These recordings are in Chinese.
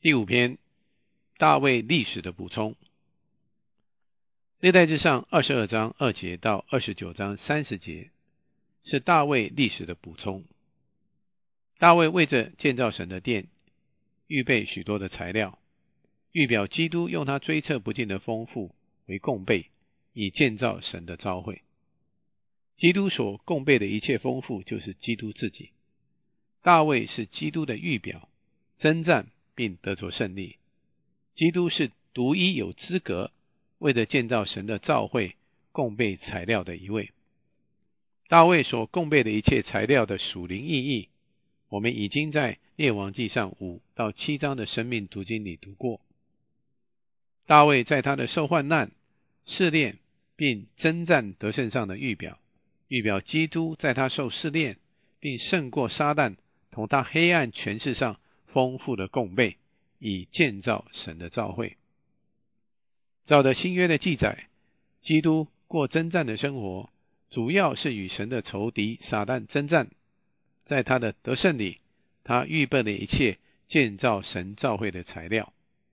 第5篇，大卫历史的补充。历代志上22章2节到29章30节是大卫历史的补充。大卫为着建造神的殿，预备许多的材料，预表基督用他追测不尽的丰富为供备，以建造神的召会。基督所供备的一切丰富，就是基督自己。大卫是基督的预表，征战并得着胜利。基督是独一有资格为了建造神的召会供备材料的一位。大卫所供备的一切材料的属灵意义，我们已经在列王纪上5到7章的生命读经里读过。大卫在他的受患难、试炼并征战得胜上的预表基督在他受试炼并胜过撒旦同他黑暗权势上丰富的供备，以建造神的召会。照着新约的记载，基督过征战的生活，主要是与神的仇敌撒旦征战。在他的得胜里，他预备了一切建造神召会的材料。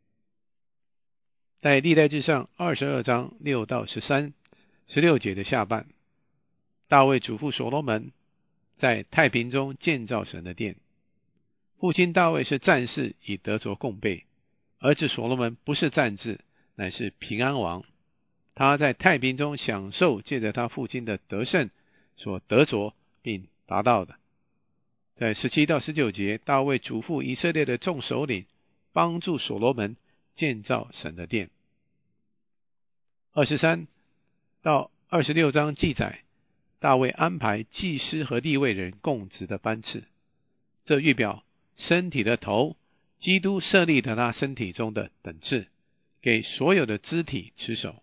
在历代志上22章6到13、16节的下半，大卫嘱咐所罗门在太平中建造神的殿。父亲大卫是战士，以得着供备；儿子所罗门不是战士，乃是平安王。他在太平中享受借着他父亲的得胜所得着并达到的。在17到19节，大卫嘱咐以色列的众首领帮助所罗门建造神的殿。23到26章记载，大卫安排祭司和利未人供职的班次，这预表身体的头，基督设立了他身体中的等次，给所有的肢体持守。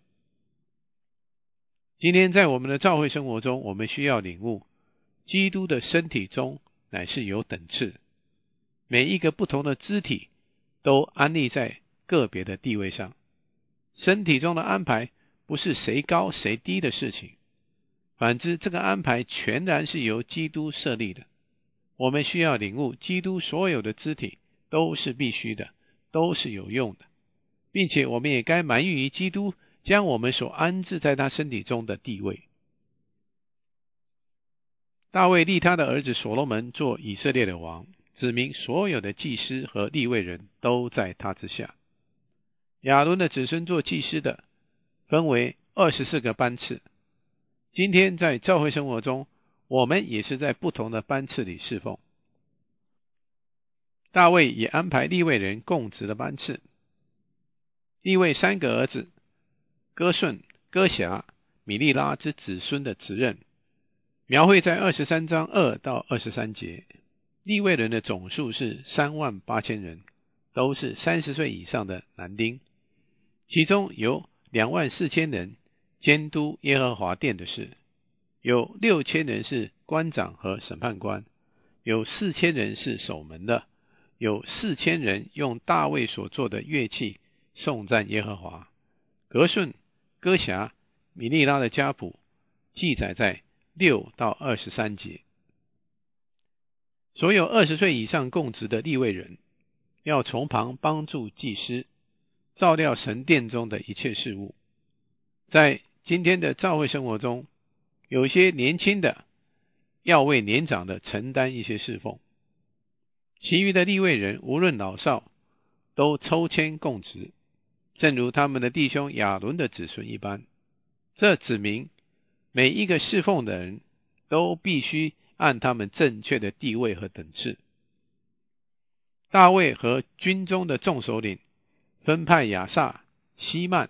今天在我们的教会生活中，我们需要领悟，基督的身体中乃是有等次，每一个不同的肢体都安立在个别的地位上。身体中的安排不是谁高谁低的事情，反之，这个安排全然是由基督设立的。我们需要领悟，基督所有的肢体都是必须的，都是有用的，并且我们也该满意于基督将我们所安置在他身体中的地位。大卫立他的儿子所罗门做以色列的王，指明所有的祭司和利未人都在他之下。亚伦的子孙做祭司的分为24个班次。今天在教会生活中，我们也是在不同的班次里侍奉。大卫也安排利未人供职的班次。利未3个儿子哥顺、哥辖、米利拉之子孙的职任，描绘在23章2到23节。利未人的总数是38000人，都是30岁以上的男丁，其中有24000人监督耶和华殿的事，有6000人是官长和审判官，有4000人是守门的，有4000人用大卫所做的乐器颂赞耶和华。哥顺、哥辖、米利拉的家谱记载在6到23节。所有20岁以上供职的利未人，要从旁帮助祭司，照料神殿中的一切事务。在今天的教会生活中，有些年轻的要为年长的承担一些侍奉，其余的利未人无论老少都抽签供职，正如他们的弟兄亚伦的子孙一般。这指明每一个侍奉的人都必须按他们正确的地位和等次。大卫和军中的众首领分派亚萨、希曼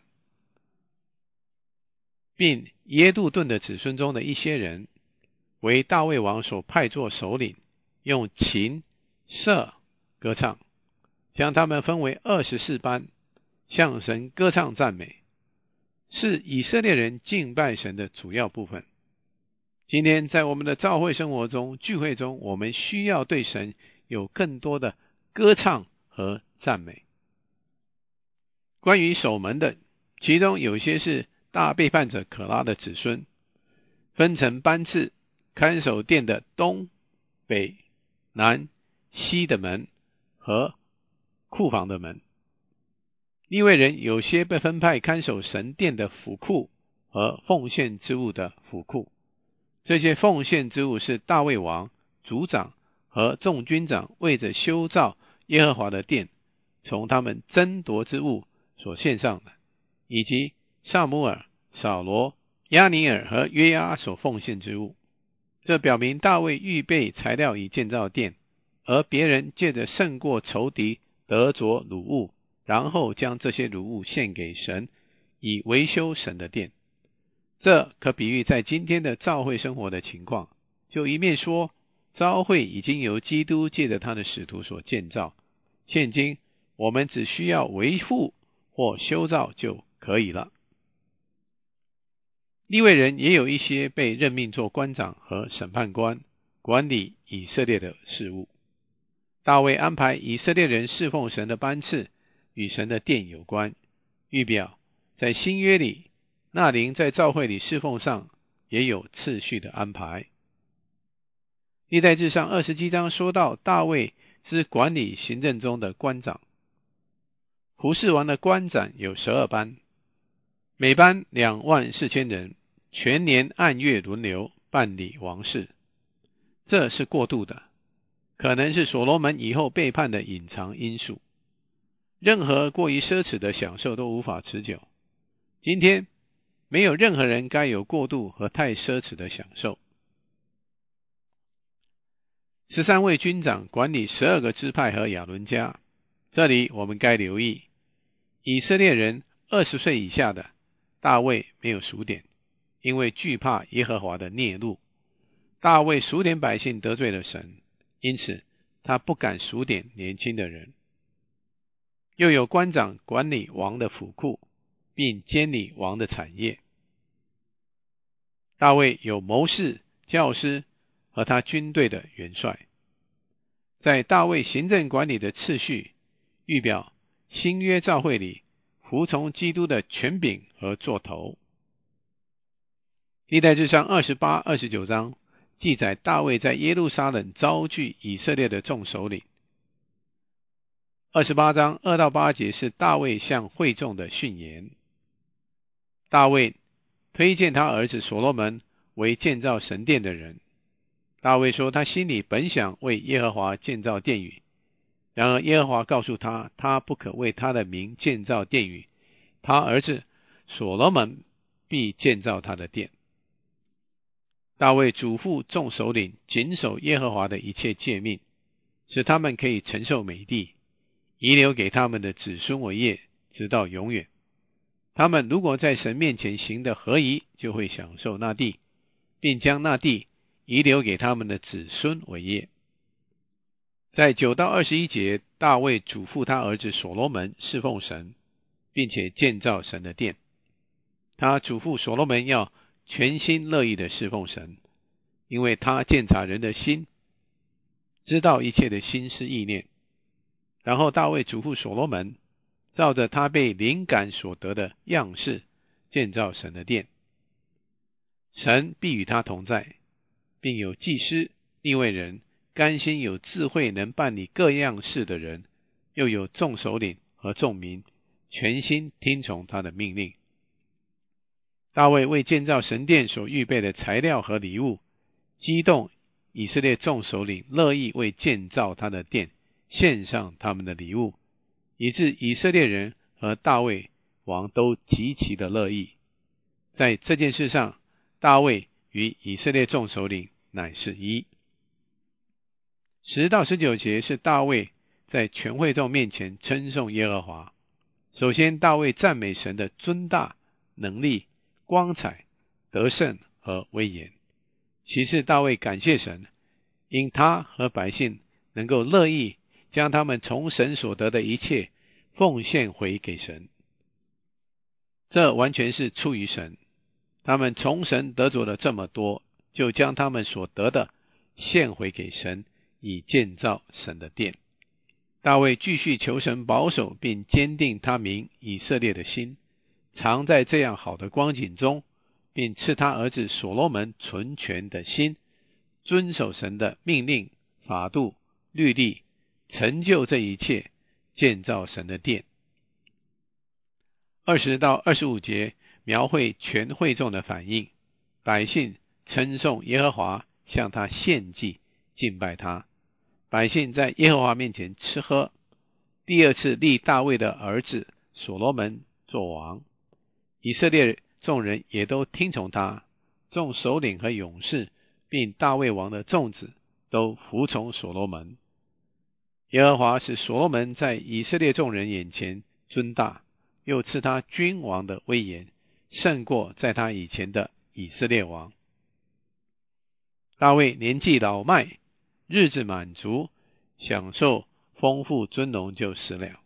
并耶杜顿的子孙中的一些人为大卫王所派作首领，用琴、瑟歌唱，将他们分为24班，向神歌唱赞美，是以色列人敬拜神的主要部分。今天在我们的教会生活中、聚会中，我们需要对神有更多的歌唱和赞美。关于守门的，其中有些是大背叛者可拉的子孙，分成班次，看守殿的东、北、南、西的门和库房的门。利未人有些被分派看守神殿的府库和奉献之物的府库，这些奉献之物是大卫王、族长和众军长为着修造耶和华的殿，从他们争夺之物所献上的，以及撒母耳、扫罗、亚尼尔和约押所奉献之物。这表明大卫预备材料以建造殿，而别人借着胜过仇敌得着掳物，然后将这些掳物献给神，以维修神的殿。这可比喻在今天的教会生活的情况，就一面说教会已经由基督借着他的使徒所建造，现今我们只需要维护或修造就可以了。利未人也有一些被任命做官长和审判官，管理以色列的事务。大卫安排以色列人侍奉神的班次与神的殿有关，预表在新约里，那灵在教会里侍奉上也有次序的安排。历代志上27章说到大卫是管理行政中的官长。服侍王的官长有12班，每班24000人，全年按月轮流办理王事。这是过度的，可能是所罗门以后背叛的隐藏因素。任何过于奢侈的享受都无法持久。今天没有任何人该有过度和太奢侈的享受。13位军长管理12个支派和亚伦家。这里我们该留意，以色列人20岁以下的，大卫没有数点，因为惧怕耶和华的孽怒。大卫数点百姓得罪了神，因此他不敢数点年轻的人。又有官长管理王的府库，并监理王的产业。大卫有谋士、教师和他军队的元帅。在大卫行政管理的次序，预表新约教会里服从基督的权柄和座头。历代志上28、29章记载大卫在耶路撒冷招聚以色列的众首领。28章2到8节是大卫向会众的训言。大卫推荐他儿子所罗门为建造神殿的人。大卫说他心里本想为耶和华建造殿宇，然而耶和华告诉他，他不可为他的名建造殿宇，他儿子所罗门必建造他的殿。大卫嘱咐众首领谨守耶和华的一切诫命，使他们可以承受美地，遗留给他们的子孙为业，直到永远。他们如果在神面前行得合宜，就会享受那地，并将那地遗留给他们的子孙为业。在9到21节，大卫嘱咐他儿子所罗门侍奉神，并且建造神的殿。他嘱咐所罗门要全心乐意的侍奉神，因为他鉴察人的心，知道一切的心思意念。然后大卫嘱咐所罗门，照着他被灵感所得的样式建造神的殿。神必与他同在，并有祭司、利未人，甘心有智慧能办理各样事的人，又有众首领和众民，全心听从他的命令。大卫为建造神殿所预备的材料和礼物，激动以色列众首领乐意为建造他的殿献上他们的礼物，以致以色列人和大卫王都极其的乐意。在这件事上，大卫与以色列众首领乃是一。10到19节是大卫在全会众面前称颂耶和华。首先，大卫赞美神的尊大、能力、光彩、得胜和威严。其次，大卫感谢神，因他和百姓能够乐意将他们从神所得的一切奉献回给神。这完全是出于神，他们从神得着了这么多，就将他们所得的献回给神，以建造神的殿。大卫继续求神保守并坚定他民以色列的心，常在这样好的光景中，并赐他儿子所罗门纯全的心，遵守神的命令、法度、律例，成就这一切， 建造神的殿。20到25节描绘全会众的反应，百姓称颂耶和华，向他献祭，敬拜他。百姓在耶和华面前吃喝，第二次立大卫的儿子所罗门做王。以色列众人也都听从他，众首领和勇士，并大卫王的众子都服从所罗门。耶和华使所罗门在以色列众人眼前尊大，又赐他君王的威严，胜过在他以前的以色列王。大卫年纪老迈，日子满足，享受丰富尊荣就死了。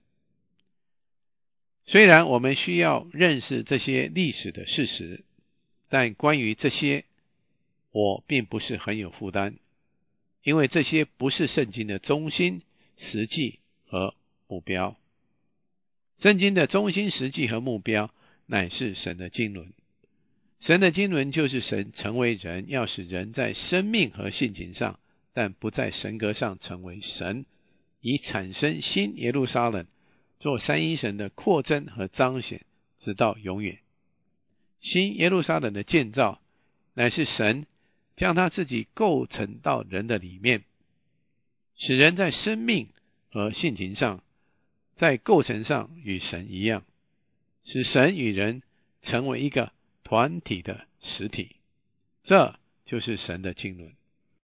虽然我们需要认识这些历史的事实，但关于这些，我并不是很有负担，因为这些不是圣经的中心、实际和目标。圣经的中心、实际和目标乃是神的经纶。神的经纶就是神成为人，要使人在生命和性情上，但不在神格上成为神，以产生新耶路撒冷，做三一神的扩增和彰显，直到永远。新耶路撒冷的建造，乃是神将他自己构成到人的里面，使人在生命和性情上，在构成上与神一样，使神与人成为一个团体的实体。这就是神的经纶。